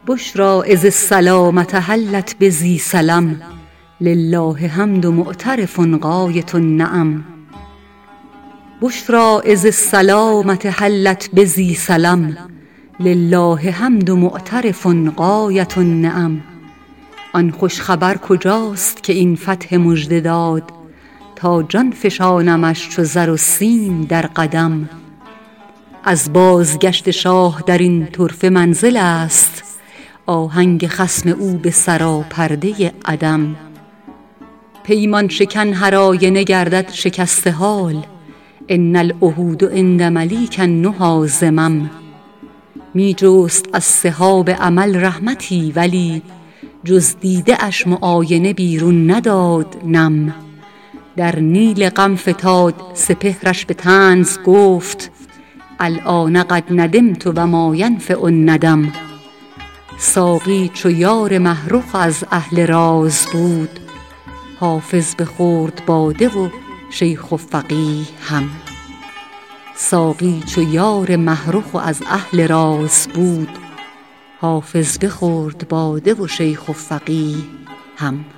بشرى اذ السلامة حلت بذی سلم لله حمد معترف غایة النعم. بشرى اذ السلامة حلت بذی سلم لله حمد معترف غایة النعم. آن خوش خبر کجاست که این فتح مژده داد، تا جان فشانمش چو زر و سیم در قدم. از بازگشت شاه در این طرفه منزل است، آهنگ خصم او به سراپرده عدم. پیمان شکن هر آینه گردد شکسته حال، ان العهود عند ملیک النهی ذمم. می جست از سحاب امل رحمتی، ولی جز دیده اش معاینه بیرون نداد نم. در نیل غم فتاد سپهرش به طنز گفت، الآن قد ندمت و ما ینفع الندم. ساقی چو یار مه رخ از اهل راز بود، حافظ بخورد باده و شیخ و فقیه هم. ساقی چو یار مه رخ از اهل راز بود، حافظ بخورد باده و شیخ و فقیه هم.